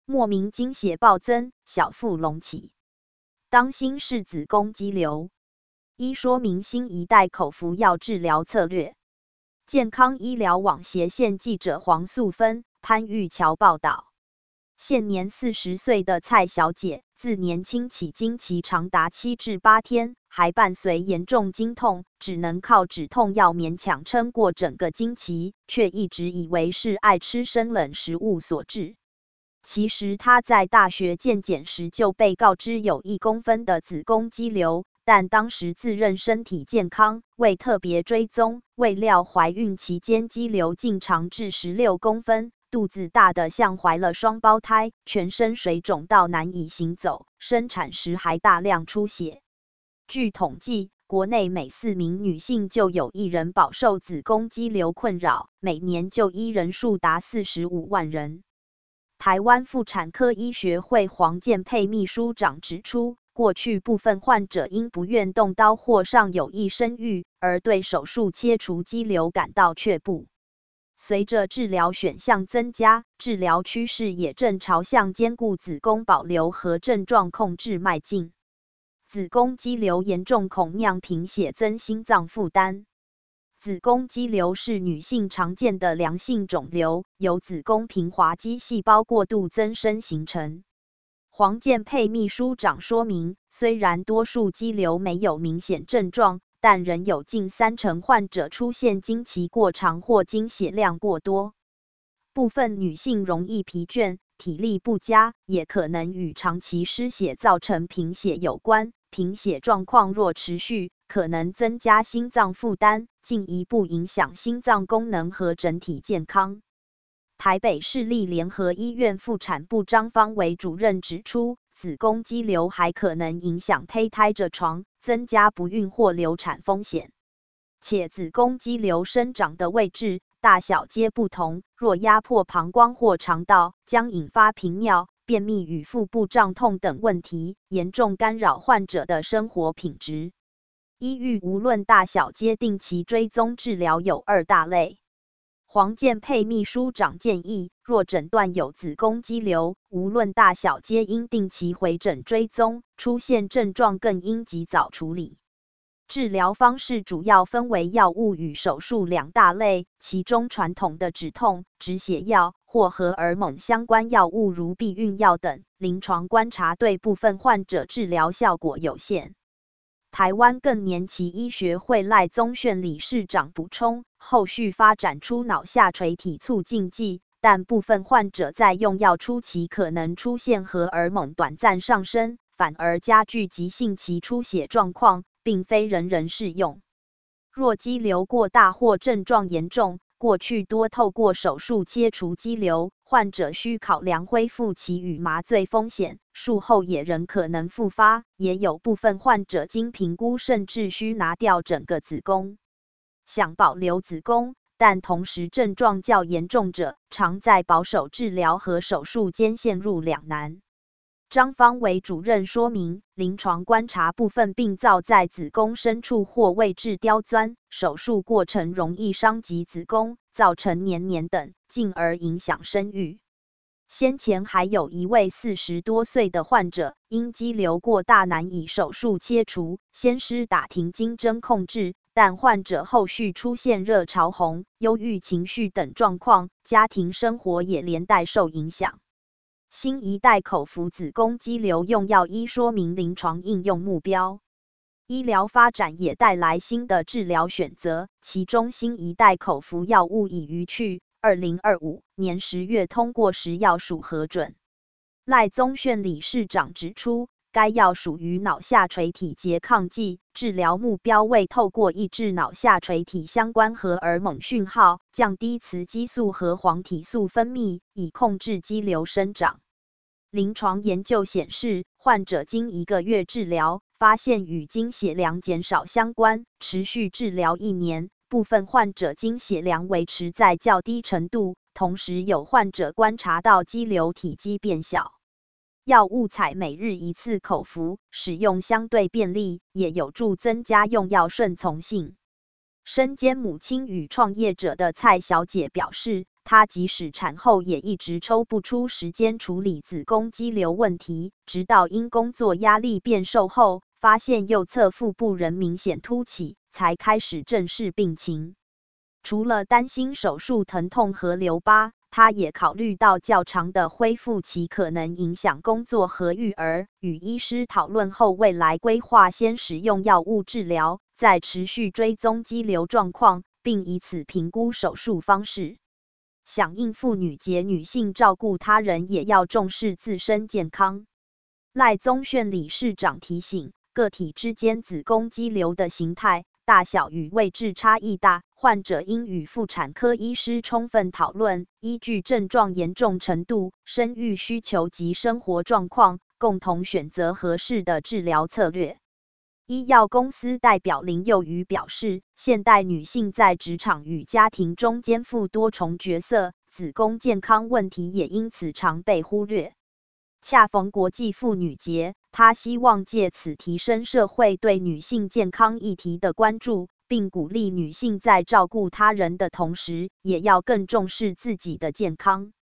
莫名经血暴增，小腹隆起，当心是子宫肌瘤。一说明新一代口服药治疗策略。健康医疗网斜线记者黄素芬、潘玉桥报道。现年40岁的蔡小姐，自年轻起经期长达7至8天，还伴随严重经痛，只能靠止痛药勉强撑过整个经期，却一直以为是爱吃生冷食物所致。其实她在大学健检时就被告知有1公分的子宫肌瘤，但当时自认身体健康，未特别追踪，未料怀孕期间肌瘤竟长至16公分，肚子大得像怀了双胞胎，全身水肿到难以行走，生产时还大量出血。据统计，国内每4名女性就有1人饱受子宫肌瘤困扰，每年就医人数达45万人。台湾妇产科医学会黄建佩秘书长指出，过去部分患者因不愿动刀或尚有意生育，而对手术切除肌瘤感到却步。随着治疗选项增加，治疗趋势也正朝向兼顾子宫保留和症状控制迈进。子宫肌瘤严重恐酿贫血增心脏负担。子宫肌瘤是女性常见的良性肿瘤，由子宫平滑肌细胞过度增生形成。黄建佩秘书长说明，虽然多数肌瘤没有明显症状，但仍有近30%患者出现经期过长或经血量过多。部分女性容易疲倦、体力不佳，也可能与长期失血造成贫血有关。贫血状况若持续，可能增加心脏负担，进一步影响心脏功能和整体健康。台北市立联合医院妇产部张芳维主任指出，子宫肌瘤还可能影响胚胎着床，增加不孕或流产风险。且子宫肌瘤生长的位置、大小皆不同，若压迫膀胱或肠道，将引发频尿、便秘与腹部胀痛等问题，严重干扰患者的生活品质。医育无论大小皆定期追踪治疗有2大类。黄建佩秘书长建议，若诊断有子宫肌瘤，无论大小皆应定期回诊追踪，出现症状更应及早处理。治疗方式主要分为药物与手术2大类，其中传统的止痛、止血药或荷尔蒙相关药物如避孕药等，临床观察对部分患者治疗效果有限。台湾更年期医学会赖宗炫理事长补充，后续发展出脑下垂体促进剂，但部分患者在用药初期可能出现荷尔蒙短暂上升，反而加剧急性期出血状况，并非人人适用。若肌瘤过大或症状严重，过去多透过手术切除肌瘤，患者需考量恢复期与麻醉风险，术后也仍可能复发，也有部分患者经评估甚至需拿掉整个子宫。想保留子宫，但同时症状较严重者，常在保守治疗和手术间陷入两难。张芳维主任说明，临床观察部分病灶在子宫深处或位置刁钻，手术过程容易伤及子宫，造成黏黏等，进而影响生育。先前还有一位40多岁的患者，因肌瘤过大难以手术切除，先施打停经针控制，但患者后续出现热潮红、忧郁情绪等状况，家庭生活也连带受影响。新一代口服子宫肌瘤用药一说明临床应用目标。医疗发展也带来新的治疗选择，其中新一代口服药物已于去2025年10月通过食药署核准。赖宗炫理事长指出，该药属于脑下垂体拮抗剂，治疗目标为透过抑制脑下垂体相关荷尔蒙讯号，降低雌激素和黄体素分泌，以控制肌瘤生长。临床研究显示，患者经1个月治疗，发现与经血量减少相关，持续治疗1年，部分患者经血量维持在较低程度，同时有患者观察到肌瘤体积变小。药物采每日1次口服，使用相对便利，也有助增加用药顺从性。身兼母亲与创业者的蔡小姐表示， 她即使产后也一直抽不出时间处理子宫肌瘤问题，直到因工作压力变瘦后，发现右侧腹部仍明显凸起，才开始正视病情。除了担心手术疼痛和留疤，她也考虑到较长的恢复期可能影响工作和育儿，与医师讨论后，未来规划先使用药物治疗，再持续追踪肌瘤状况，并以此评估手术方式。响应妇女节，女性照顾他人也要重视自身健康。赖宗炫理事长提醒，个体之间子宫肌瘤的形态、大小与位置差异大，患者应与妇产科医师充分讨论，依据症状严重程度、生育需求及生活状况，共同选择合适的治疗策略。医药公司代表林佑瑜表示，现代女性在职场与家庭中肩负多重角色，子宫健康问题也因此常被忽略。恰逢国际妇女节，她希望借此提升社会对女性健康议题的关注，并鼓励女性在照顾他人的同时，也要更重视自己的健康。